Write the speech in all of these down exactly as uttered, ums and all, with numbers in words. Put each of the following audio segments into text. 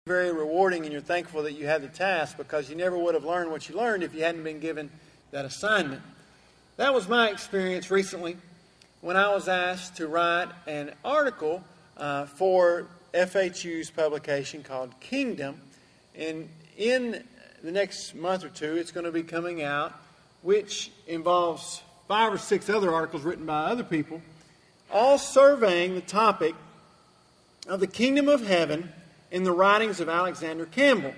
very rewarding, and you're thankful that you had the task, because you never would have learned what you learned if you hadn't been given that assignment. That was my experience recently when I was asked to write an article uh, for F H U's publication called Kingdom. And in the next month or two, it's going to be coming out, which involves five or six other articles written by other people, all surveying the topic of the kingdom of heaven in the writings of Alexander Campbell.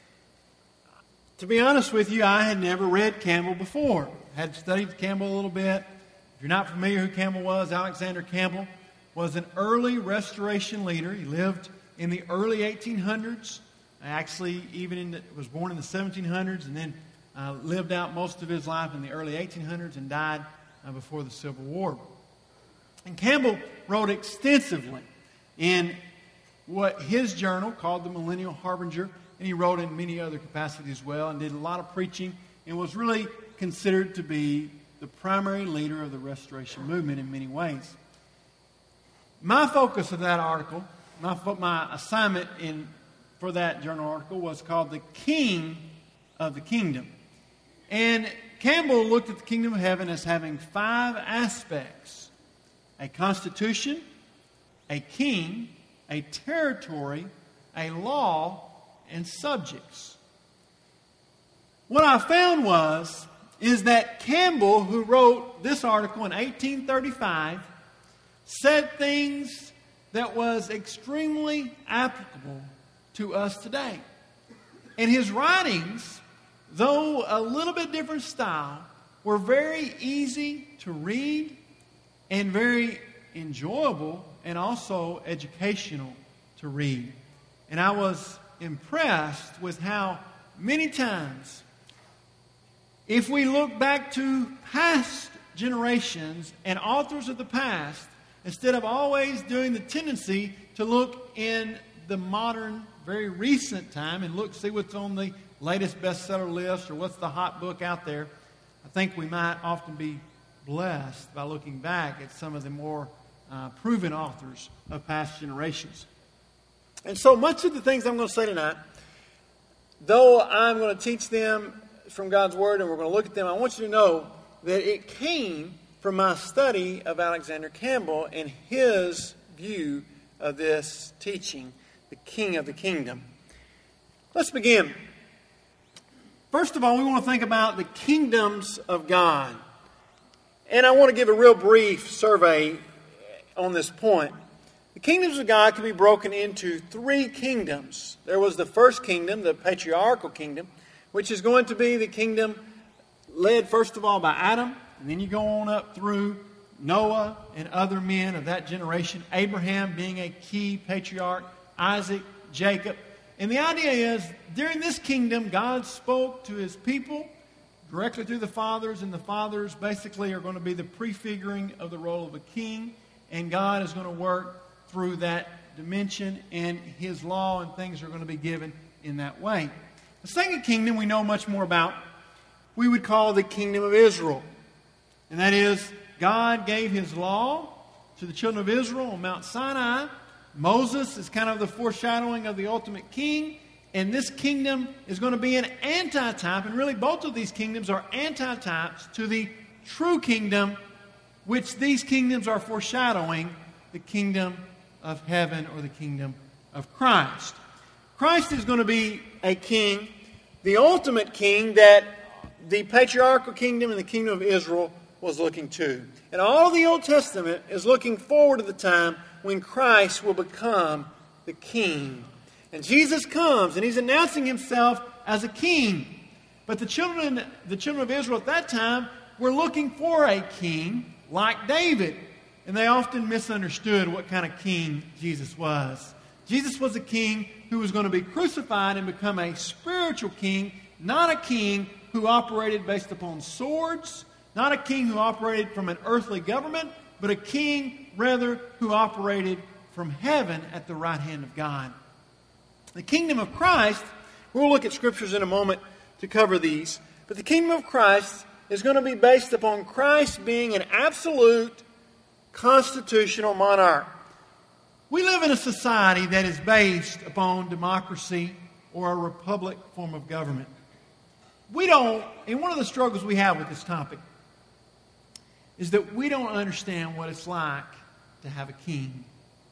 To be honest with you, I had never read Campbell before. I had studied Campbell a little bit. If you're not familiar who Campbell was, Alexander Campbell was an early restoration leader. He lived in the early eighteen hundreds. Actually, even in the, was born in the seventeen hundreds, and then uh, lived out most of his life in the early eighteen hundreds and died uh, before the Civil War. And Campbell wrote extensively in what his journal called the Millennial Harbinger, and he wrote in many other capacities as well, and did a lot of preaching, and was really considered to be the primary leader of the Restoration movement in many ways. My focus of that article, my, my assignment in for that journal article was called The King of the Kingdom. And Campbell looked at the kingdom of heaven as having five aspects: a constitution, a king, a territory, a law, and subjects. What I found was, is that Campbell, who wrote this article in eighteen thirty-five, said things that was extremely applicable to us today. And his writings, though a little bit different style, were very easy to read and very enjoyable and also educational to read. And I was impressed with how many times, if we look back to past generations and authors of the past, instead of always doing the tendency to look in the modern, very recent time and look, see what's on the latest bestseller list or what's the hot book out there, I think we might often be blessed by looking back at some of the more uh, proven authors of past generations. And so much of the things I'm going to say tonight, though I'm going to teach them from God's Word and we're going to look at them, I want you to know that it came from my study of Alexander Campbell and his view of this teaching, the King of the Kingdom. Let's begin. First of all, we want to think about the kingdoms of God. And I want to give a real brief survey on this point. The kingdoms of God can be broken into three kingdoms. There was the first kingdom, the patriarchal kingdom, which is going to be the kingdom led first of all by Adam, and then you go on up through Noah and other men of that generation, Abraham being a key patriarch, Isaac, Jacob. And the idea is, during this kingdom, God spoke to His people directly through the fathers, and the fathers basically are going to be the prefiguring of the role of a king, and God is going to work through that dimension, and His law and things are going to be given in that way. The second kingdom we know much more about, we would call the kingdom of Israel. And that is, God gave His law to the children of Israel on Mount Sinai. Moses is kind of the foreshadowing of the ultimate king. And this kingdom is going to be an antitype. And really both of these kingdoms are antitypes to the true kingdom, which these kingdoms are foreshadowing, the kingdom of heaven or the kingdom of Christ. Christ is going to be a king, the ultimate king that the patriarchal kingdom and the kingdom of Israel was looking to. And all of the Old Testament is looking forward to the time when Christ will become the king. And Jesus comes and He's announcing Himself as a king. But the children, the children of Israel at that time were looking for a king like David. And they often misunderstood what kind of king Jesus was. Jesus was a king who was going to be crucified and become a spiritual king, not a king who operated based upon swords, not a king who operated from an earthly government, but a king, rather, who operated from heaven at the right hand of God. The kingdom of Christ, we'll look at scriptures in a moment to cover these, but the kingdom of Christ is going to be based upon Christ being an absolute constitutional monarch. We live in a society that is based upon democracy or a republic form of government. We don't, and one of the struggles we have with this topic is that we don't understand what it's like to have a king.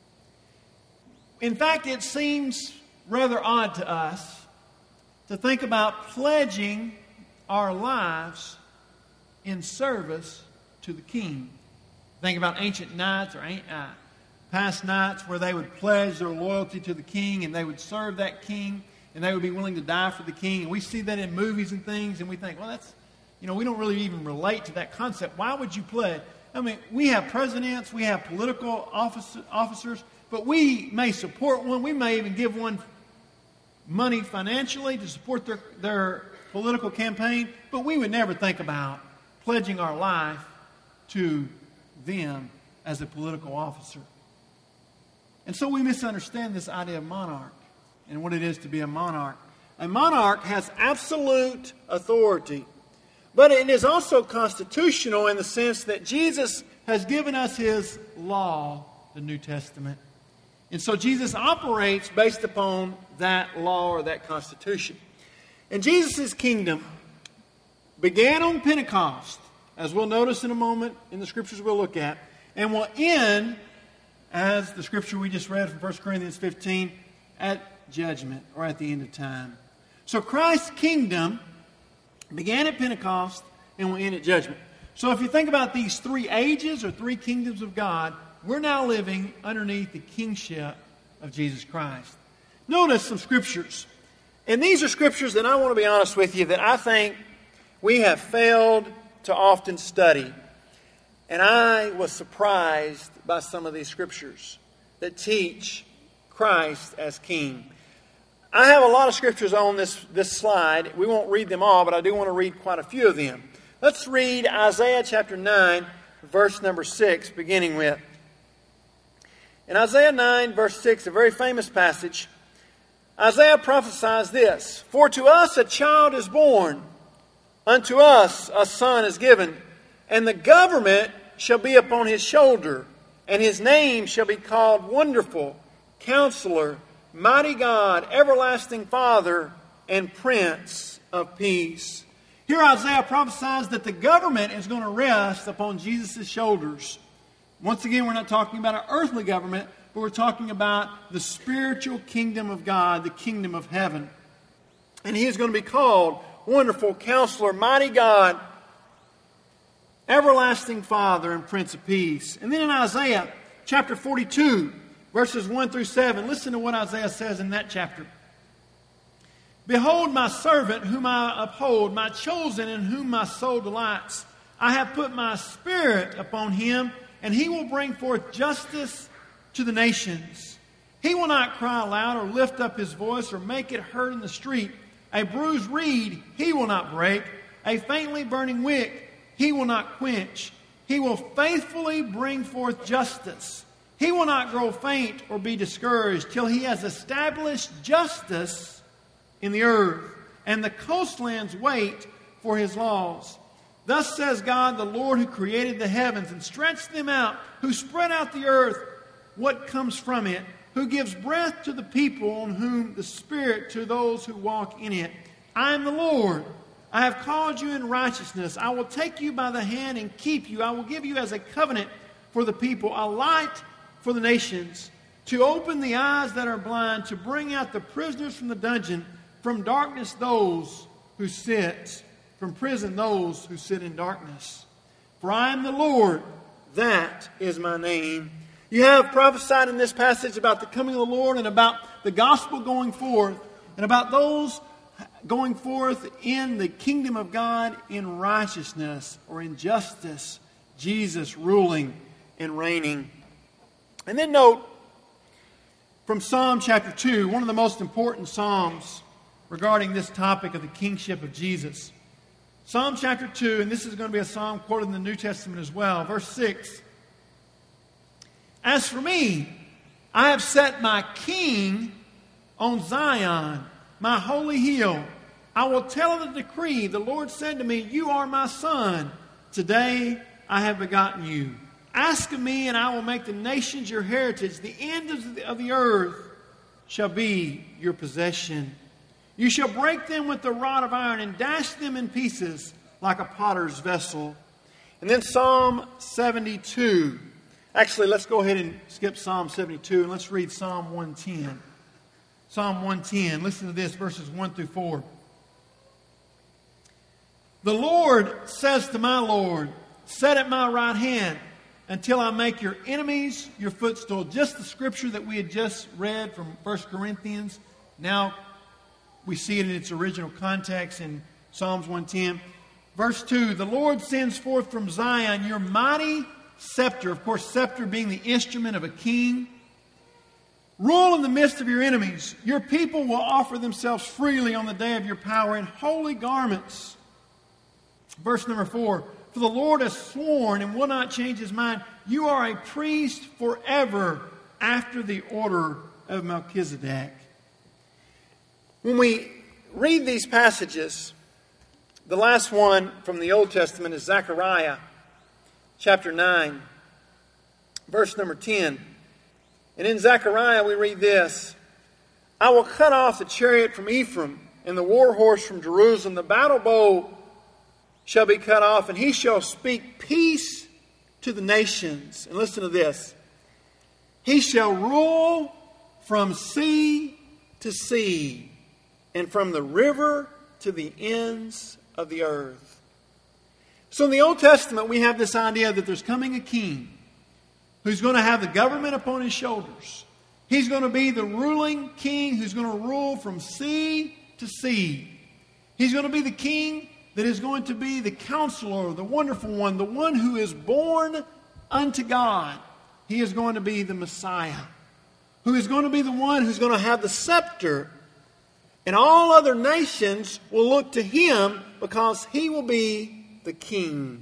In fact, it seems rather odd to us to think about pledging our lives in service to the king. Think about ancient knights or uh, past knights where they would pledge their loyalty to the king and they would serve that king and they would be willing to die for the king. And we see that in movies and things and we think, well, that's, you know, we don't really even relate to that concept. Why would you pledge? I mean, we have presidents, we have political office, officers, but we may support one. We may even give one money financially to support their, their political campaign, but we would never think about pledging our life to them as a political officer. And so we misunderstand this idea of monarch and what it is to be a monarch. A monarch has absolute authority, but it is also constitutional in the sense that Jesus has given us His law, the New Testament. And so Jesus operates based upon that law or that constitution. And Jesus' kingdom began on Pentecost, as we'll notice in a moment in the scriptures we'll look at, and will end, as the scripture we just read from First Corinthians fifteen, at judgment or at the end of time. So Christ's kingdom began at Pentecost and will end at judgment. So if you think about these three ages or three kingdoms of God, we're now living underneath the kingship of Jesus Christ. Notice some scriptures. And these are scriptures that I want to be honest with you that I think we have failed to often study. And I was surprised by some of these scriptures that teach Christ as King. I have a lot of scriptures on this, this slide. We won't read them all, but I do want to read quite a few of them. Let's read Isaiah chapter nine, verse number six, beginning with. In Isaiah nine, verse six, a very famous passage, Isaiah prophesies this: "For to us a child is born, unto us a son is given, and the government shall be upon his shoulder, and his name shall be called Wonderful, Counselor, Mighty God, Everlasting Father, and Prince of Peace." Here Isaiah prophesies that the government is going to rest upon Jesus' shoulders. Once again, we're not talking about an earthly government, but we're talking about the spiritual kingdom of God, the kingdom of heaven. And He is going to be called Wonderful, Counselor, Mighty God, Everlasting Father, and Prince of Peace. And then in Isaiah chapter forty-two, verses one through seven, listen to what Isaiah says in that chapter. "Behold my servant whom I uphold, my chosen in whom my soul delights. I have put my spirit upon him, and he will bring forth justice to the nations. He will not cry aloud or lift up his voice or make it heard in the street. A bruised reed he will not break. A faintly burning wick he will not quench. He will faithfully bring forth justice. He will not grow faint or be discouraged till he has established justice in the earth, and the coastlands wait for his laws. Thus says God, the Lord, who created the heavens and stretched them out, who spread out the earth, what comes from it, who gives breath to the people, on whom the Spirit to those who walk in it. I am the Lord. I have called you in righteousness. I will take you by the hand and keep you. I will give you as a covenant for the people, a light for the nations, to open the eyes that are blind, to bring out the prisoners from the dungeon, from darkness those who sit, from prison those who sit in darkness. For I am the Lord, that is my name." You have prophesied in this passage about the coming of the Lord and about the gospel going forth and about those going forth in the kingdom of God in righteousness or in justice, Jesus ruling and reigning. And then note from Psalm chapter two, one of the most important psalms regarding this topic of the kingship of Jesus. Psalm chapter two, and this is going to be a psalm quoted in the New Testament as well, verse six. "As for me, I have set my king on Zion, my holy hill. I will tell the decree. The Lord said to me, you are my son. Today I have begotten you. Ask of me, and I will make the nations your heritage. The end of the, of the earth shall be your possession. You shall break them with the rod of iron and dash them in pieces like a potter's vessel. And then Psalm seventy-two. Actually, let's go ahead and skip Psalm seventy-two and let's read Psalm one ten. Psalm one ten. Listen to this, verses one through four. The Lord says to my Lord, sit at my right hand until I make your enemies your footstool. Just the scripture that we had just read from First Corinthians. Now we see it in its original context in Psalms one ten. Verse two, the Lord sends forth from Zion your mighty scepter. Of course, scepter being the instrument of a king. Rule in the midst of your enemies. Your people will offer themselves freely on the day of your power in holy garments. Verse number four, for the Lord has sworn and will not change his mind. You are a priest forever after the order of Melchizedek. When we read these passages, the last one from the Old Testament is Zechariah chapter nine, verse number ten. And in Zechariah we read this, I will cut off the chariot from Ephraim and the war horse from Jerusalem. The battle bow shall be cut off, and he shall speak peace to the nations. And listen to this. He shall rule from sea to sea, and from the river to the ends of the earth. So in the Old Testament, we have this idea that there's coming a king who's going to have the government upon his shoulders. He's going to be the ruling king who's going to rule from sea to sea. He's going to be the king that is going to be the counselor, the wonderful one, the one who is born unto God. He is going to be the Messiah, who is going to be the one who's going to have the scepter. And all other nations will look to him because he will be the king.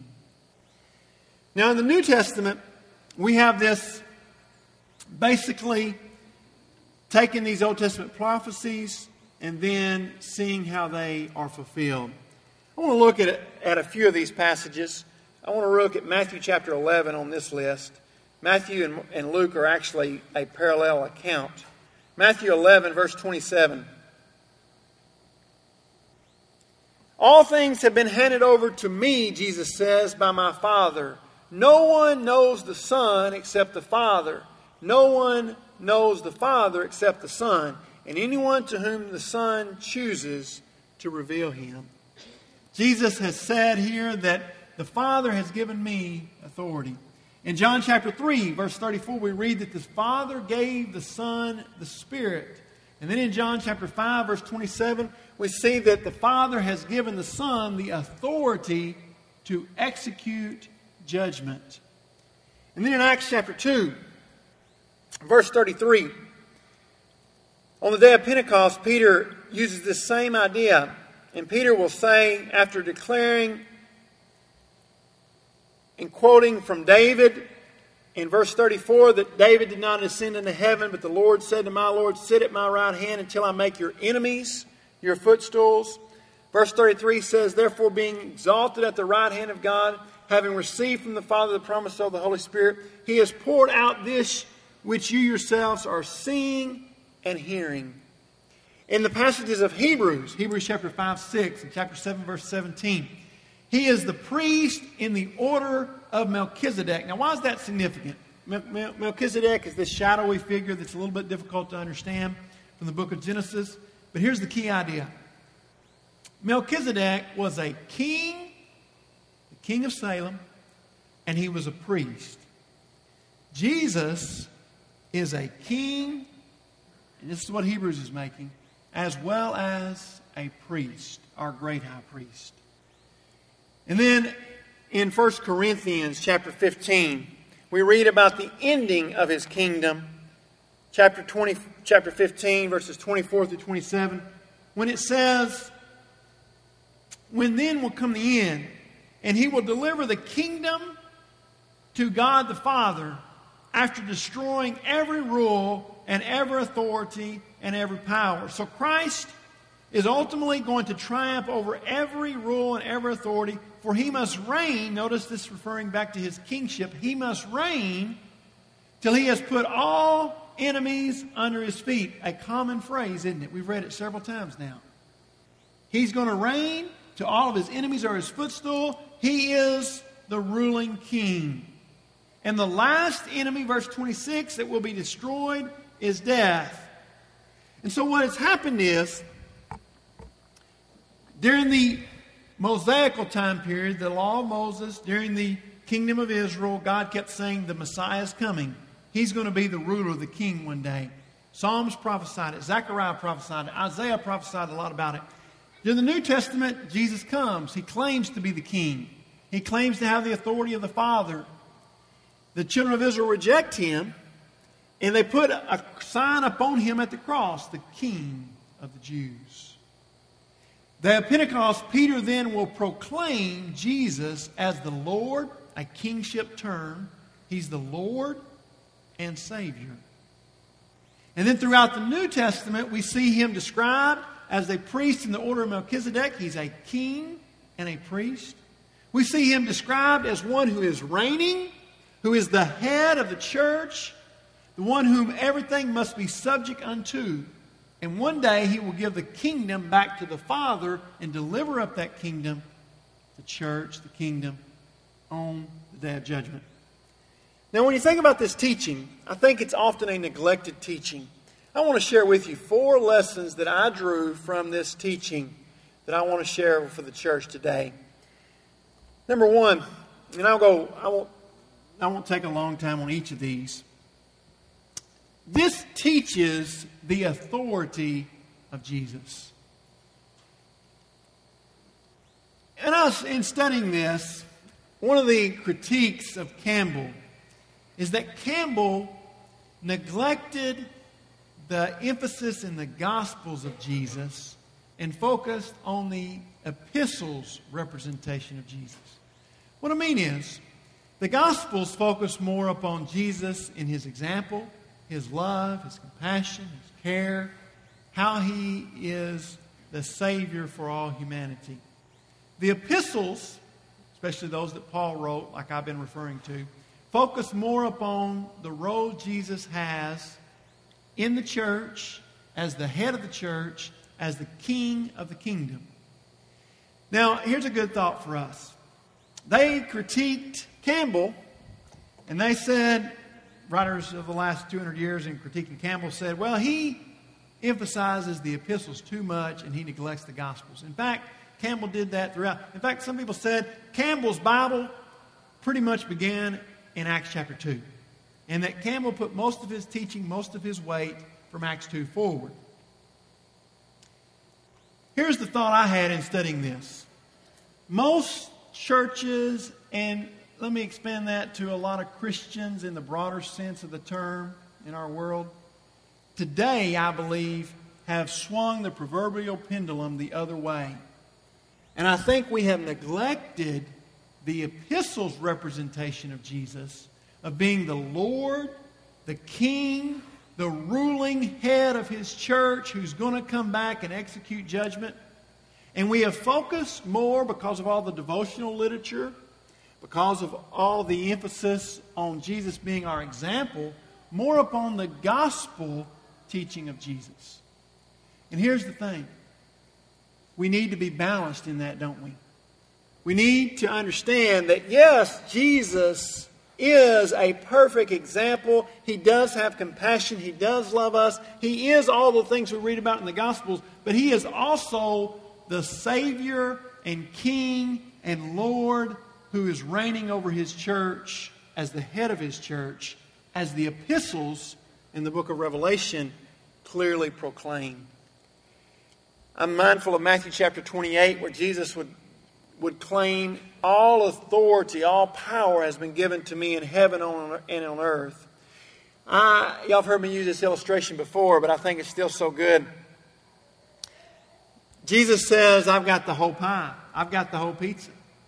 Now in the New Testament, we have this basically taking these Old Testament prophecies and then seeing how they are fulfilled. I want to look at, at a few of these passages. I want to look at Matthew chapter eleven on this list. Matthew and, and Luke are actually a parallel account. Matthew eleven, verse twenty-seven. All things have been handed over to me, Jesus says, by my Father. No one knows the Son except the Father. No one knows the Father except the Son, and anyone to whom the Son chooses to reveal him. Jesus has said here that the Father has given me authority. In John chapter three, verse thirty-four, we read that the Father gave the Son the Spirit. And then in John chapter five, verse twenty-seven, we see that the Father has given the Son the authority to execute judgment. And then in Acts chapter two, verse thirty-three, on the day of Pentecost, Peter uses this same idea. And Peter will say, after declaring and quoting from David in verse thirty-four, that David did not ascend into heaven, but the Lord said to my Lord, sit at my right hand until I make your enemies your footstools. Verse thirty-three says, therefore being exalted at the right hand of God, having received from the Father the promise of the Holy Spirit, he has poured out this which you yourselves are seeing and hearing. In the passages of Hebrews, Hebrews chapter five, six, and chapter seven, verse seventeen, he is the priest in the order of Melchizedek. Now, why is that significant? Mel- Melchizedek is this shadowy figure that's a little bit difficult to understand from the book of Genesis. But here's the key idea. Melchizedek was a king, the king of Salem, and he was a priest. Jesus is a king, and this is what Hebrews is making, as well as a priest, our great high priest. And then in First Corinthians chapter fifteen, we read about the ending of his kingdom. Chapter twenty, chapter fifteen, verses twenty-four through twenty-seven, when it says, when then will come the end, and he will deliver the kingdom to God the Father after destroying every rule and every authority and every power. So Christ is ultimately going to triumph over every rule and every authority, for he must reign. Notice this referring back to his kingship. He must reign till he has put all enemies under his feet. A common phrase, isn't it? We've read it several times now. He's going to reign till all of his enemies are his footstool. He is the ruling king. And the last enemy, verse twenty-six, that will be destroyed is death. And so what has happened is, during the Mosaical time period, the law of Moses, during the kingdom of Israel, God kept saying the Messiah is coming. He's going to be the ruler, the king one day. Psalms prophesied it. Zechariah prophesied it. Isaiah prophesied a lot about it. In the New Testament, Jesus comes. He claims to be the king. He claims to have the authority of the Father. The children of Israel reject him, and they put a sign upon him at the cross, the King of the Jews. At Pentecost, Peter then will proclaim Jesus as the Lord, a kingship term. He's the Lord and Savior. And then throughout the New Testament, we see him described as a priest in the order of Melchizedek. He's a king and a priest. We see him described as one who is reigning, who is the head of the church, the one whom everything must be subject unto. And one day he will give the kingdom back to the Father and deliver up that kingdom, the church, the kingdom, on the day of judgment. Now, when you think about this teaching, I think it's often a neglected teaching. I want to share with you four lessons that I drew from this teaching that I want to share for the church today. Number one, and I'll go, I won't, I won't take a long time on each of these. This teaches the authority of Jesus. And us, in studying this, one of the critiques of Campbell is that Campbell neglected the emphasis in the Gospels of Jesus and focused on the epistles' representation of Jesus. What I mean is, the Gospels focus more upon Jesus in his example, his love, his compassion, his care, how he is the Savior for all humanity. The epistles, especially those that Paul wrote, like I've been referring to, focus more upon the role Jesus has in the church, as the head of the church, as the king of the kingdom. Now, here's a good thought for us. They critiqued Campbell, and they said, writers of the last two hundred years in critiquing Campbell said, well, he emphasizes the epistles too much and he neglects the Gospels. In fact, Campbell did that throughout. In fact, some people said Campbell's Bible pretty much began in Acts chapter two. And that Campbell put most of his teaching, most of his weight from Acts two forward. Here's the thought I had in studying this. Most churches, and let me expand that to a lot of Christians in the broader sense of the term in our world, today, I believe, have swung the proverbial pendulum the other way. And I think we have neglected the epistles' representation of Jesus, of being the Lord, the King, the ruling head of his church who's going to come back and execute judgment. And we have focused more, because of all the devotional literature, because of all the emphasis on Jesus being our example, more upon the gospel teaching of Jesus. And here's the thing. We need to be balanced in that, don't we? We need to understand that, yes, Jesus is a perfect example. He does have compassion. He does love us. He is all the things we read about in the Gospels, but he is also the Savior and King and Lord who is reigning over his church as the head of his church, as the epistles in the book of Revelation clearly proclaim. I'm mindful of Matthew chapter twenty-eight, where Jesus would, would claim, all authority, all power has been given to me in heaven and on earth. I, y'all have heard me use this illustration before, but I think it's still so good. Jesus says, I've got the whole pie. I've got the whole pizza.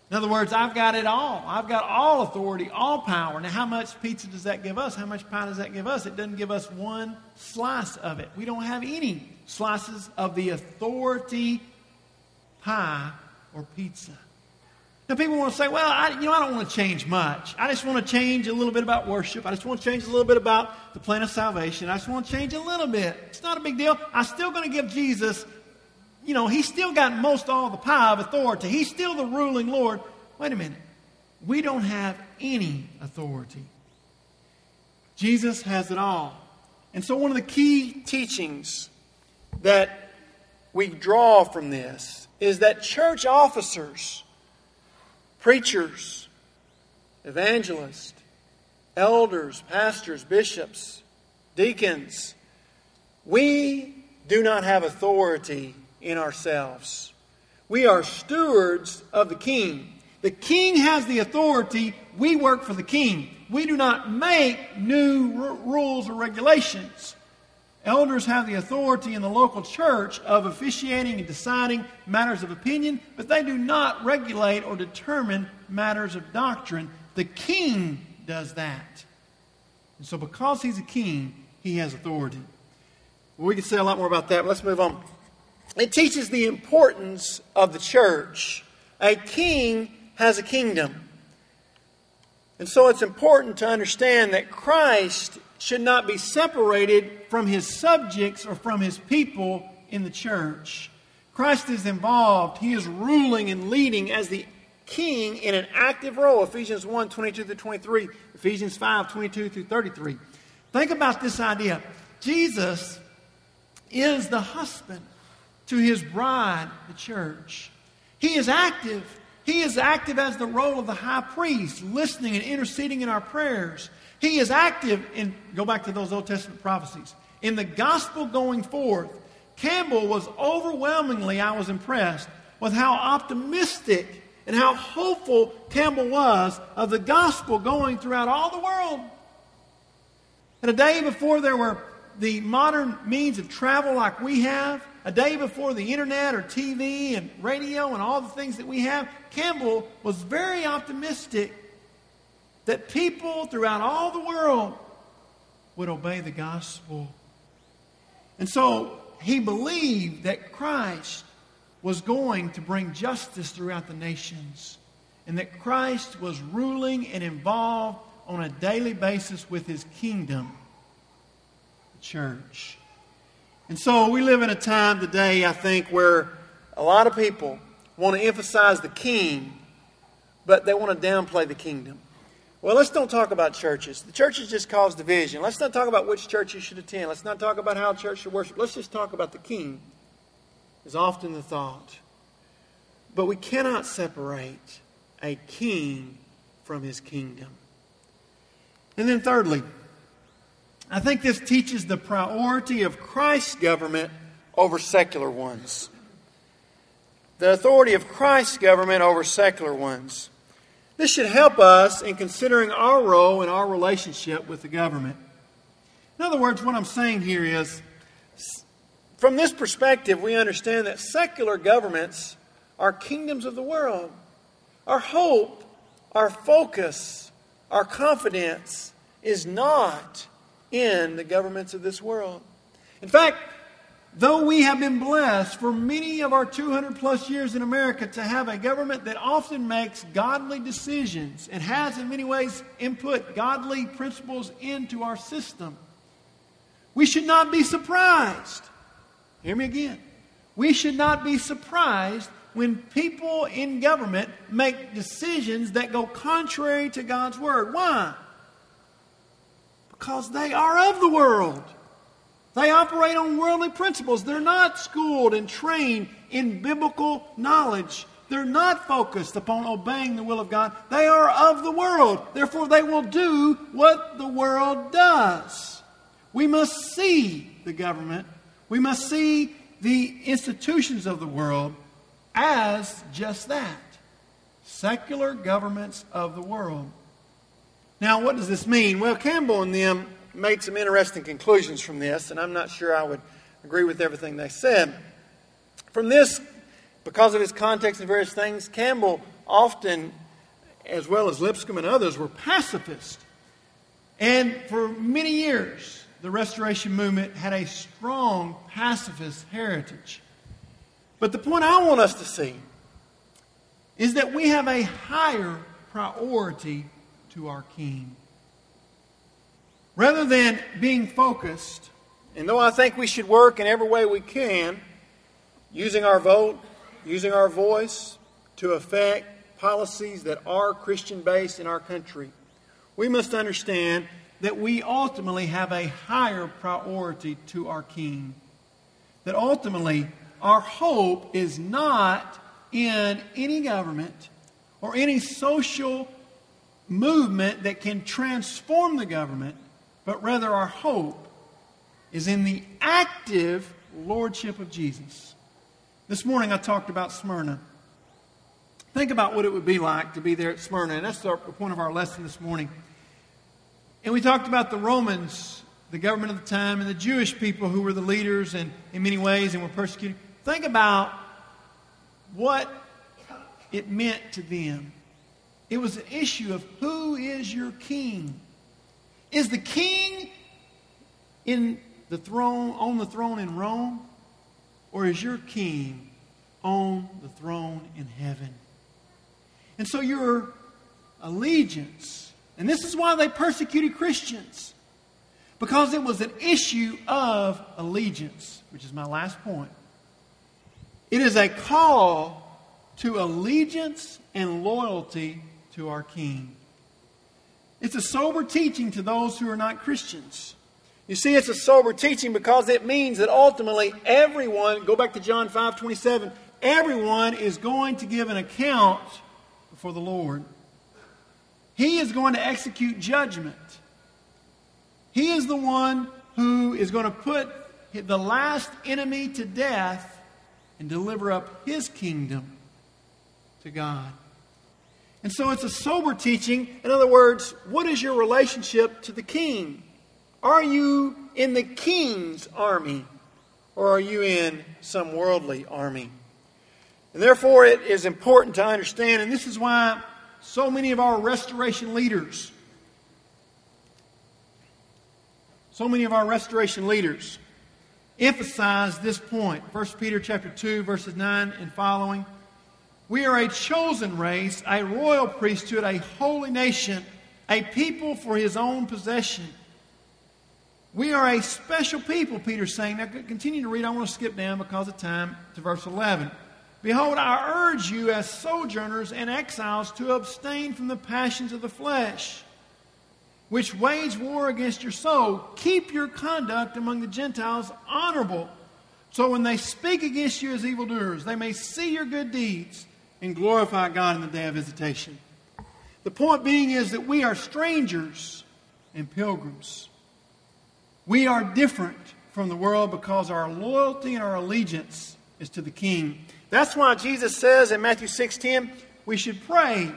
In other words, I've got it all. I've got all authority, all power. Now, how much pizza does that give us? How much pie does that give us? It doesn't give us one slice of it. We don't have any slices of the authority pie or pizza. Now, people want to say, well, I, you know, I don't want to change much. I just want to change a little bit about worship. I just want to change a little bit about the plan of salvation. I just want to change a little bit. It's not a big deal. I'm still going to give Jesus, you know, he's still got most all the power of authority. He's still the ruling Lord. Wait a minute. We don't have any authority. Jesus has it all. And so one of the key teachings that we draw from this is that church officers, preachers, evangelists, elders, pastors, bishops, deacons, we do not have authority in ourselves. We are stewards of the King. The King has the authority. We work for the King. We do not make new r- rules or regulations. Elders have the authority in the local church of officiating and deciding matters of opinion, but they do not regulate or determine matters of doctrine. The King does that. And so because he's a king, he has authority. Well, we could say a lot more about that, but let's move on. It teaches the importance of the church. A king has a kingdom. And so it's important to understand that Christ should not be separated from his subjects or from his people in the church. Christ is involved. He is ruling and leading as the king in an active role. Ephesians one, twenty-two through twenty-three. Ephesians five, twenty-two through thirty-three. Think about this idea. Jesus is the husband to his bride, the church. He is active. He is active as the role of the high priest, listening and interceding in our prayers. He is active in, go back to those Old Testament prophecies, in the gospel going forth. Campbell was overwhelmingly, I was impressed with how optimistic and how hopeful Campbell was of the gospel going throughout all the world. And a day before there were the modern means of travel like we have, a day before the internet or T V and radio and all the things that we have, Campbell was very optimistic that people throughout all the world would obey the gospel. And so he believed that Christ was going to bring justice throughout the nations, and that Christ was ruling and involved on a daily basis with his kingdom, the church. And so we live in a time today, I think, where a lot of people want to emphasize the king, but they want to downplay the kingdom. Well, let's don't talk about churches. The churches just cause division. Let's not talk about which church you should attend. Let's not talk about how a church should worship. Let's just talk about the king, is often the thought. But we cannot separate a king from his kingdom. And then thirdly, I think this teaches the priority of Christ's government over secular ones. The authority of Christ's government over secular ones. This should help us in considering our role in our relationship with the government. In other words, what I'm saying here is, from this perspective, we understand that secular governments are kingdoms of the world. Our hope, our focus, our confidence is not in the governments of this world. In fact, though we have been blessed for many of our two hundred plus years in America to have a government that often makes godly decisions and has in many ways input godly principles into our system, we should not be surprised. Hear me again. We should not be surprised when people in government make decisions that go contrary to God's Word. Why? Because they are of the world. They operate on worldly principles. They're not schooled and trained in biblical knowledge. They're not focused upon obeying the will of God. They are of the world. Therefore, they will do what the world does. We must see the government. We must see the institutions of the world as just that. Secular governments of the world. Now, what does this mean? Well, Campbell and them made some interesting conclusions from this, and I'm not sure I would agree with everything they said. From this, because of his context and various things, Campbell often, as well as Lipscomb and others, were pacifists. And for many years, the Restoration Movement had a strong pacifist heritage. But the point I want us to see is that we have a higher priority to our King. Rather than being focused, and though I think we should work in every way we can, using our vote, using our voice to affect policies that are Christian-based in our country, we must understand that we ultimately have a higher priority to our King. That ultimately, our hope is not in any government or any social movement that can transform the government, but rather our hope is in the active lordship of Jesus. This morning I talked about Smyrna. Think about what it would be like to be there at Smyrna, and that's the point of our lesson this morning. And we talked about the Romans, the government of the time, and the Jewish people who were the leaders and in many ways and were persecuted. Think about what it meant to them. It was an issue of who is your king? Is the king in the throne, on the throne in Rome, or is your king on the throne in heaven? And so your allegiance, and this is why they persecuted Christians, because it was an issue of allegiance, which is my last point. It is a call to allegiance and loyalty to our King. It's a sober teaching to those who are not Christians. You see, it's a sober teaching because it means that ultimately everyone, go back to John five twenty-seven, everyone is going to give an account before the Lord. He is going to execute judgment. He is the one who is going to put the last enemy to death and deliver up His kingdom to God. And so it's a sober teaching. In other words, what is your relationship to the King? Are you in the King's army, or are you in some worldly army? And therefore it is important to understand, and this is why so many of our restoration leaders, so many of our restoration leaders emphasize this point. First Peter chapter two, verses nine and following. We are a chosen race, a royal priesthood, a holy nation, a people for His own possession. We are a special people, Peter's saying. Now continue to read. I want to skip down because of time to verse eleven. Behold, I urge you as sojourners and exiles to abstain from the passions of the flesh, which wage war against your soul. Keep your conduct among the Gentiles honorable, so when they speak against you as evildoers, they may see your good deeds and glorify God in the day of visitation. The point being is that we are strangers and pilgrims. We are different from the world because our loyalty and our allegiance is to the King. That's why Jesus says in Matthew six ten, we should pray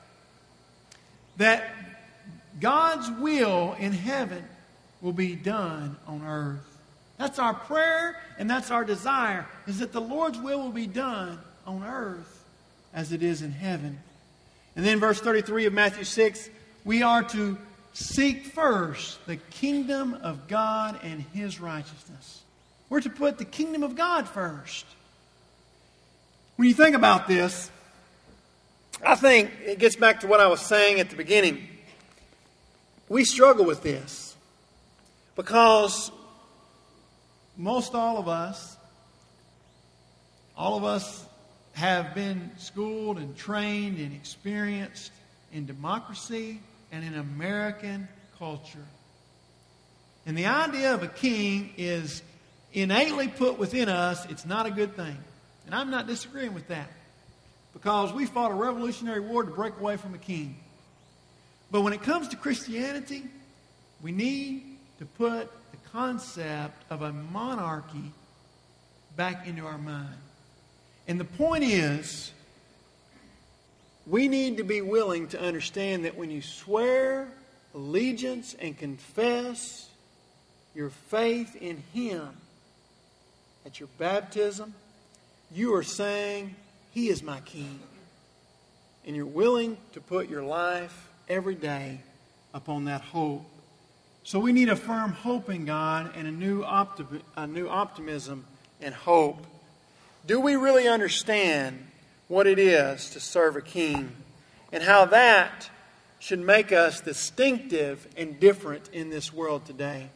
that God's will in heaven will be done on earth. That's our prayer and that's our desire, is that the Lord's will will be done on earth as it is in heaven. And then verse thirty-three of Matthew six, we are to seek first the kingdom of God and His righteousness. We're to put the kingdom of God first. When you think about this, I think it gets back to what I was saying at the beginning. We struggle with this because most all of us, all of us have been schooled and trained and experienced in democracy and in American culture. And the idea of a king is innately put within us. It's not a good thing. And I'm not disagreeing with that, because we fought a revolutionary war to break away from a king. But when it comes to Christianity, we need to put the concept of a monarchy back into our mind. And the point is, we need to be willing to understand that when you swear allegiance and confess your faith in Him at your baptism, you are saying, He is my King. and you're willing to put your life every day upon that hope. So we need a firm hope in God and a new, optim- a new optimism and hope. Do we really understand what it is to serve a king and how that should make us distinctive and different in this world today?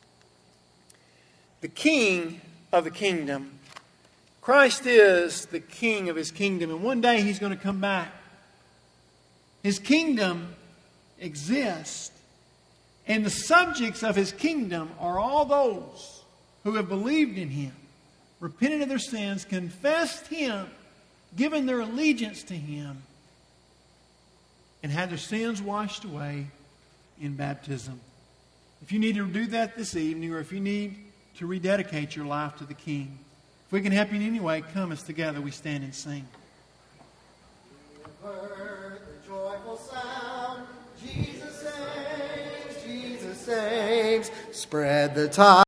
The King of the kingdom. Christ is the King of His kingdom, and one day He's going to come back. His kingdom exists, and the subjects of His kingdom are all those who have believed in Him, repented of their sins, confessed Him, given their allegiance to Him, and had their sins washed away in baptism. If you need to do that this evening, or if you need to rededicate your life to the King, if we can help you in any way, come as together we stand and sing. You have heard the joyful sound, Jesus saves, Jesus saves, spread the tide.